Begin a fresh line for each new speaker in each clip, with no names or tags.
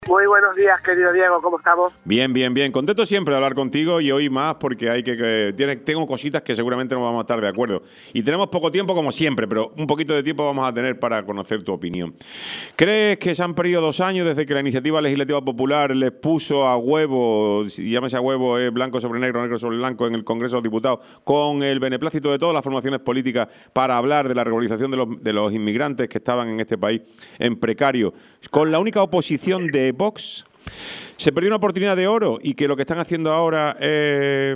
Muy buenos días, querido Diego, ¿cómo estamos?
Bien, bien, bien. Contento siempre de hablar contigo y hoy más porque tengo cositas que seguramente no vamos a estar de acuerdo. Y tenemos poco tiempo como siempre, pero un poquito de tiempo vamos a tener para conocer tu opinión. ¿Crees que se han perdido 2 años desde que la Iniciativa Legislativa Popular les puso a huevo, llámese a huevo, blanco sobre negro, negro sobre blanco en el Congreso de los Diputados, con el beneplácito de todas las formaciones políticas para hablar de la regularización de los inmigrantes que estaban en este país en precario, con la única oposición de Vox? Se perdió una oportunidad de oro y que lo que están haciendo ahora es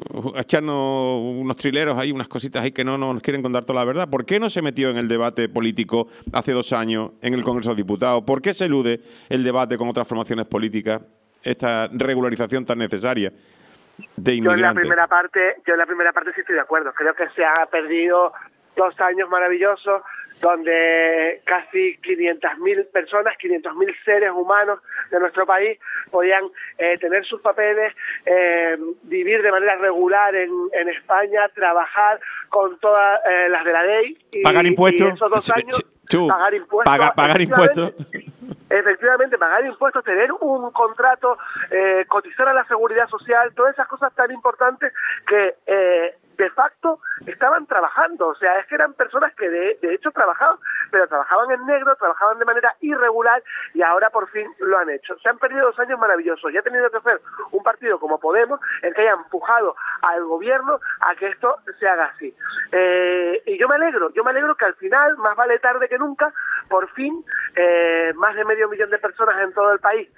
echarnos unos trileros ahí, unas cositas ahí que no nos quieren contar toda la verdad. ¿Por qué no se metió en el debate político hace 2 años en el Congreso de los Diputados? ¿Por qué se elude el debate con otras formaciones políticas, esta regularización tan necesaria de inmigrantes?
Yo en la primera parte sí estoy de acuerdo. Creo que se ha perdido 2 años maravillosos donde casi 500.000 personas, 500.000 seres humanos de nuestro país podían tener sus papeles, vivir de manera regular en España, trabajar con todas las de la ley.
Pagar impuestos.
Y esos 2 años, pagar impuestos.
Pagar impuestos.
Efectivamente, pagar impuestos, tener un contrato, cotizar a la seguridad social, todas esas cosas tan importantes que de facto estaban trabajando. O sea, es que eran personas que de hecho trabajaban, pero trabajaban en negro, trabajaban de manera irregular y ahora por fin lo han hecho. Se han perdido 2 años maravillosos y ha tenido que ser un partido como Podemos el que haya empujado al gobierno a que esto se haga así. Y yo me alegro que al final, más vale tarde que nunca, por fin, más de 500.000 de personas en todo el país,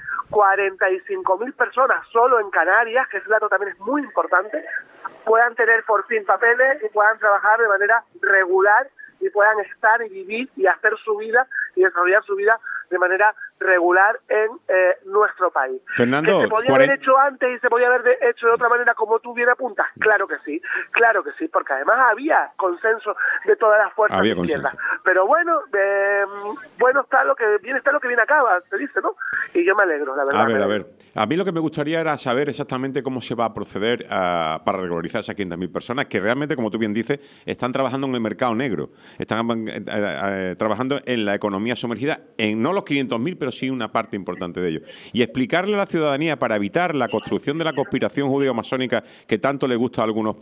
45.000 personas solo en Canarias, que ese dato también es muy importante, puedan tener por fin papeles y puedan trabajar de manera regular y puedan estar y vivir y hacer su vida y desarrollar su vida de manera regular en nuestro país.
Fernando,
¿que se podía haber hecho antes y se podía haber hecho de otra manera como tú bien apuntas? Claro que sí, porque además había consenso de todas las fuerzas de izquierda. Pero bueno, está lo que viene acaba, se dice, ¿no? Y yo me alegro, la verdad.
A ver. A mí lo que me gustaría era saber exactamente cómo se va a proceder para regularizar esas 500.000 personas que realmente, como tú bien dices, están trabajando en el mercado negro, están trabajando en la economía sumergida, en no los 500.000, pero sí una parte importante de ellos. Y explicarle a la ciudadanía, para evitar la construcción de la conspiración judío-masónica que tanto le gusta a algunos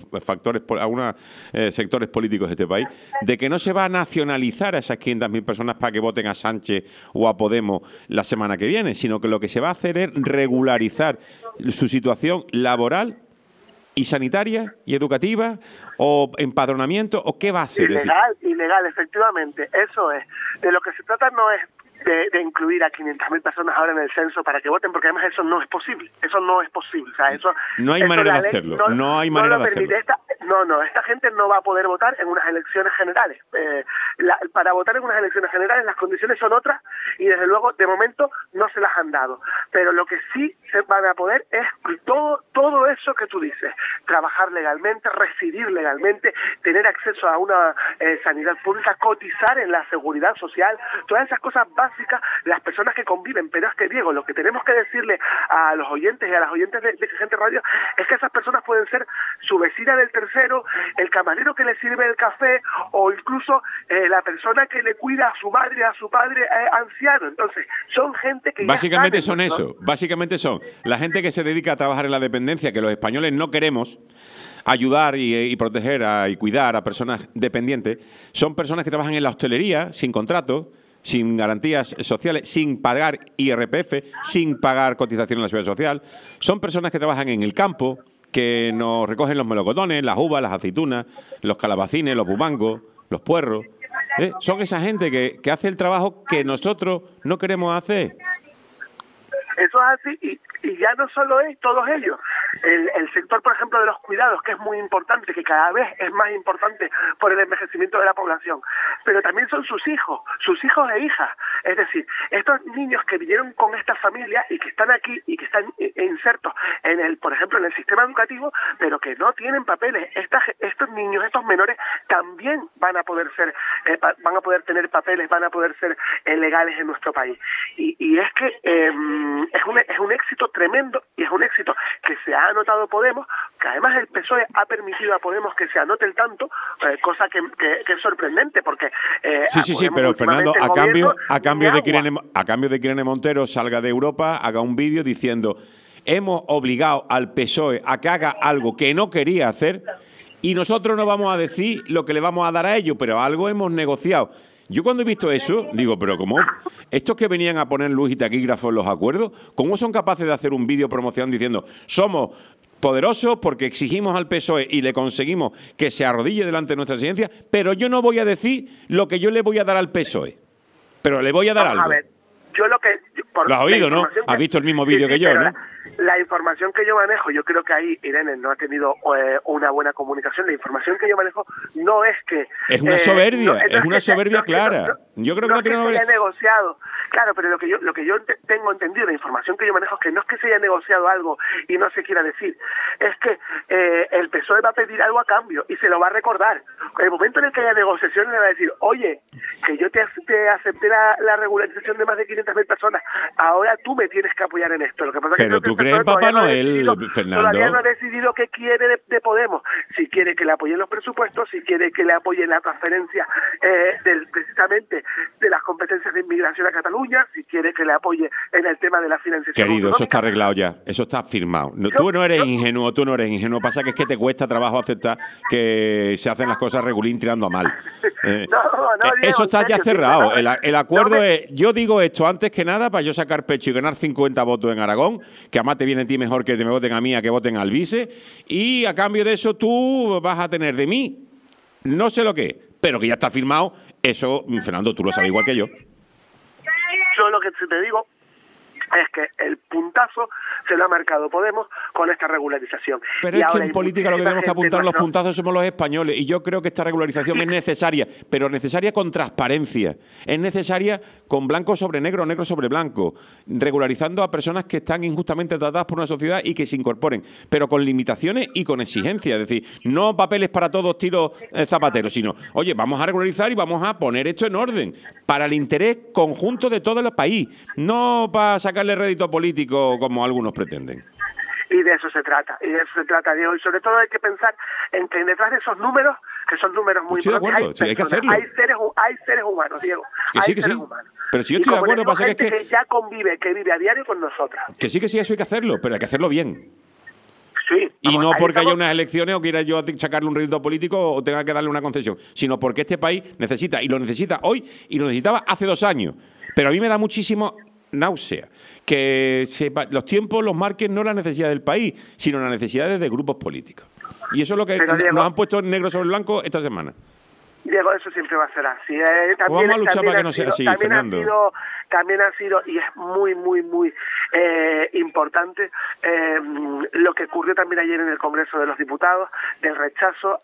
sectores políticos de este país, de que no se va a nacionalizar a esas 500.000 personas para que voten a Sánchez o a Podemos la semana que viene, sino que lo que se va a hacer es regularizar su situación laboral y sanitaria y educativa o empadronamiento, o qué va a hacer.
Ilegal, efectivamente, eso es. De lo que se trata no es de incluir a 500.000 personas ahora en el censo para que voten, porque además eso no es posible. O sea, eso
no hay manera de hacerlo. No hay manera de hacerlo.
Esta gente no va a poder votar en unas elecciones generales. Para votar en unas elecciones generales las condiciones son otras y desde luego de momento no se las han dado. Pero lo que sí se van a poder es todo eso que tú dices: trabajar legalmente, residir legalmente, tener acceso a una sanidad pública, cotizar en la seguridad social, todas esas cosas básicas, las personas que conviven. Pero es que, Diego, lo que tenemos que decirle a los oyentes y a las oyentes de Gente Radio es que esas personas pueden ser su vecina del tercero, el camarero que le sirve el café o incluso la persona que le cuida a su madre, a su padre anciano. Entonces, son gente que
básicamente son eso, básicamente son la gente que se dedica a trabajar en la dependencia, que los españoles no queremos ayudar y proteger y cuidar a personas dependientes. Son personas que trabajan en la hostelería sin contrato, sin garantías sociales, sin pagar IRPF, sin pagar cotización en la seguridad social. Son personas que trabajan en el campo, que nos recogen los melocotones, las uvas, las aceitunas, los calabacines, los bubangos, los puerros. Son esa gente que hace el trabajo que nosotros no queremos hacer.
Eso es así, y ya no solo es todos ellos. El sector, por ejemplo, de los cuidados, que es muy importante, que cada vez es más importante por el envejecimiento de la población, pero también son sus hijos e hijas. Es decir, estos niños que vinieron con esta familia y que están aquí y que están insertos por ejemplo, en el sistema educativo, pero que no tienen papeles. Estos niños, estos menores, también van a poder tener papeles, van a poder ser legales en nuestro país. Y es que es un éxito tremendo, y es un éxito que se ha anotado Podemos, que además el PSOE ha permitido a Podemos que se anote el tanto, cosa que es sorprendente, porque
sí, pero Fernando, a cambio de que Irene Montero salga de Europa, haga un vídeo diciendo: hemos obligado al PSOE a que haga algo que no quería hacer y nosotros no vamos a decir lo que le vamos a dar a ellos, pero algo hemos negociado. Yo cuando he visto eso, digo, pero ¿cómo? Estos que venían a poner luz y taquígrafos en los acuerdos, ¿cómo son capaces de hacer un vídeo promoción diciendo: somos poderosos porque exigimos al PSOE y le conseguimos que se arrodille delante de nuestra exigencia, pero yo no voy a decir lo que yo le voy a dar al PSOE, pero le voy a dar algo?
A ver, yo lo que...
Lo has oído, ¿no? Has visto el mismo vídeo que yo, ¿no?
La información que yo manejo, yo creo que ahí Irene no ha tenido una buena comunicación. La información que yo manejo no es que...
Es una soberbia, es una soberbia clara. Yo creo que no tiene...
se haya negociado. Claro, pero lo que yo tengo entendido, la información que yo manejo es que no es que se haya negociado algo y no se quiera decir. Es que el PSOE va a pedir algo a cambio y se lo va a recordar. En el momento en el que haya negociaciones le va a decir: oye, que yo te acepté la regularización de más de 500.000 personas, ahora tú me tienes que apoyar en esto. Lo que pasa
pero
es que
tú crees en Papá Noel, Fernando.
Todavía no ha decidido qué quiere de Podemos. Si quiere que le apoyen los presupuestos, si quiere que le apoyen la transferencia precisamente de las competencias de inmigración a Cataluña, si quiere que le apoye en el tema de la financiación.
Querido, eso está arreglado ya, eso está firmado. Tú no eres ingenuo, Pasa que es que te cuesta trabajo aceptar que se hacen las cosas regulín tirando a mal.
Diego,
eso está ya cerrado. El acuerdo es: yo digo esto antes que nada para yo sacar pecho y ganar 50 votos en Aragón, que además te viene a ti mejor que me voten a mí a que voten al vice, y a cambio de eso tú vas a tener de mí no sé lo que, pero que ya está firmado. Eso, Fernando, tú lo sabes igual que yo.
Yo lo que te digo es que el puntazo se lo ha marcado Podemos con esta regularización.
Pero es que en política lo que tenemos que apuntar los puntazos somos los españoles, y yo creo que esta regularización es necesaria, pero necesaria con transparencia, es necesaria con blanco sobre negro, negro sobre blanco, regularizando a personas que están injustamente tratadas por una sociedad y que se incorporen, pero con limitaciones y con exigencias, es decir, no papeles para todos tiros zapateros, sino, oye, vamos a regularizar y vamos a poner esto en orden, para el interés conjunto de todo el país, no para sacarle rédito político como algunos pretenden.
Y de eso se trata, Diego, y sobre todo hay que pensar en que detrás de esos números, que son números muy
importantes, hay que hacerlo.
Hay seres humanos, Diego,
hay seres humanos. Pero si yo estoy de acuerdo, pasa que es que
ya convive, que vive a diario con nosotros.
Que sí, eso hay que hacerlo, pero hay que hacerlo bien.
Sí,
y no porque haya unas elecciones o quiera yo sacarle un rédito político o tenga que darle una concesión, sino porque este país necesita, y lo necesita hoy, y lo necesitaba hace 2 años. Pero a mí me da muchísimo náusea que los tiempos los marquen no las necesidades del país, sino las necesidades de grupos políticos. Y eso es lo que nos han puesto negro sobre blanco esta semana.
Diego, eso siempre va a ser así.
Vamos a luchar para que no sea así, Fernando.
También ha sido, y es muy, muy, muy importante, lo que ocurrió también ayer en el Congreso de los Diputados, del rechazo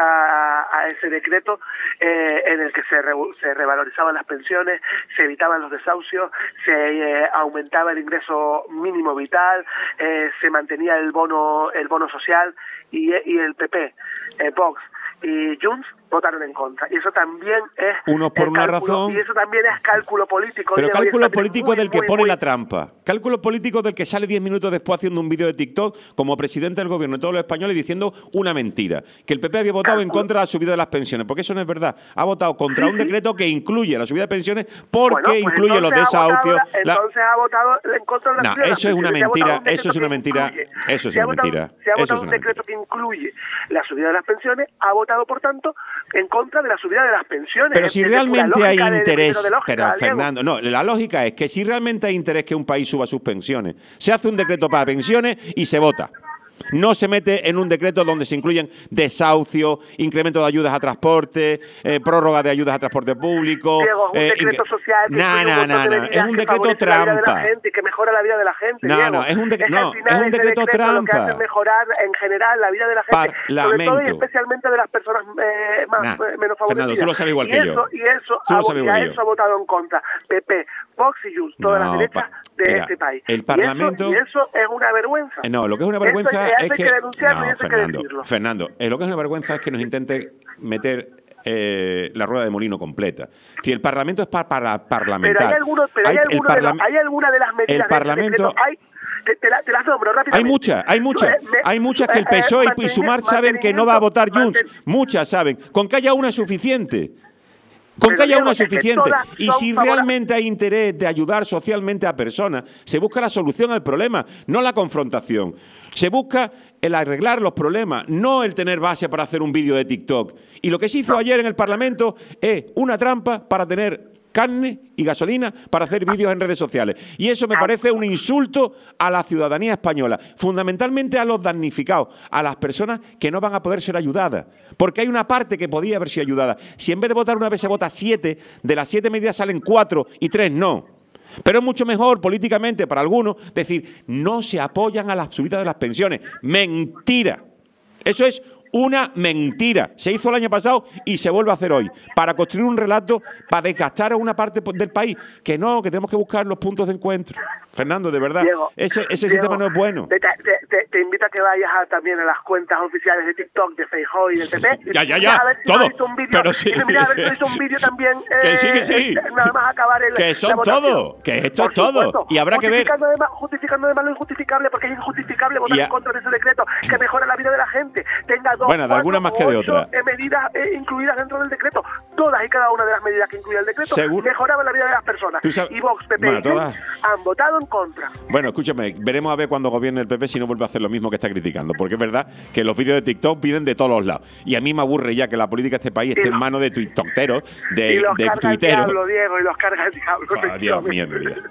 a ese decreto en el que se revalorizaban las pensiones, se evitaban los desahucios, se aumentaba el ingreso mínimo vital, se mantenía el bono social, y el PP, Vox y Junts votaron en contra. Y eso también es...
Unos por una razón...
Y eso también es cálculo político.
Pero cálculo político del que pone la trampa. Cálculo político del que sale 10 minutos después haciendo un vídeo de TikTok como presidente del gobierno de todos los españoles diciendo una mentira. Que el PP había votado en contra de la subida de las pensiones. Porque eso no es verdad. Ha votado contra un decreto que incluye la subida de pensiones porque incluye los desahucios.
Entonces ha votado en contra de la subida de las pensiones.
Eso es una mentira. Eso es una mentira. Eso es una mentira.
Se ha votado un decreto que incluye la subida de las pensiones, ha votado, por tanto, en contra de la subida de las pensiones.
Pero si realmente hay interés... Pero, Fernando, no, la lógica es que si realmente hay interés que un país suba sus pensiones, se hace un decreto para pensiones y se vota. No se mete en un decreto donde se incluyen desahucios, incremento de ayudas a transporte, prórroga de ayudas a transporte público.
Diego, un decreto social que
es un decreto trampa.
Que mejora la vida de la gente.
Es un decreto trampa.
Lo que hace mejorar en general la vida de la gente, sobre todo y especialmente de las personas menos favorecidas.
Fernando, tú lo sabes igual que yo.
Y eso ha votado en contra PP, Vox y Junts, todas las derechas de este país.
El Parlamento...
Y eso es una vergüenza.
No, lo que es una vergüenza es que
denunciarlo y eso hay que decirlo.
Fernando, lo que es una vergüenza es que nos intente meter la rueda de molino completa. Si el Parlamento es para parlamentar.
Pero hay alguna de las medidas
el Parlamento,
te las nombro rápidamente.
Hay muchas que el PSOE y Sumar saben que no va a votar Junts. Muchas saben. Con que haya una es suficiente. Con que haya una es suficiente. Y si realmente hay interés de ayudar socialmente a personas, se busca la solución al problema, no la confrontación. Se busca el arreglar los problemas, no el tener base para hacer un vídeo de TikTok. Y lo que se hizo ayer en el Parlamento es una trampa para tener carne y gasolina para hacer vídeos en redes sociales. Y eso me parece un insulto a la ciudadanía española, fundamentalmente a los damnificados, a las personas que no van a poder ser ayudadas. Porque hay una parte que podía haber sido ayudada. Si en vez de votar una vez se vota 7, de las 7 medidas salen 4 y 3 no. Pero es mucho mejor políticamente para algunos decir, no se apoyan a la subida de las pensiones. ¡Mentira! Eso es una mentira. Se hizo el año pasado y se vuelve a hacer hoy. Para construir un relato, para desgastar a una parte del país. Que no, que tenemos que buscar los puntos de encuentro. Fernando, de verdad,
Diego,
ese sistema no es bueno.
Te invito a que vayas también a las cuentas oficiales de TikTok, de Feijóo y del PP.
Ya, todo. Pero sí.
Mira, a ver si hizo un vídeo también.
Que sí.
Nada más acabar
que son todo. Que esto es todo. Y habrá que ver.
Justificando además lo injustificable, porque es injustificable votar en contra de ese decreto que mejora la vida de la gente. Tenga
de alguna más que de otra.
Medidas incluidas dentro del decreto. Todas y cada una de las medidas que incluía el decreto mejoraban la vida de las personas. Y Vox, PP y Junts han votado en contra.
Bueno, escúchame, veremos a ver cuando gobierne el PP si no vuelve a hacer lo mismo que está criticando. Porque es verdad que los vídeos de TikTok vienen de todos los lados. Y a mí me aburre ya que la política de este país esté en manos de tiktokeros, de tuiteros.
Diego, y los carga el diablo.
Dios mío, mi vida.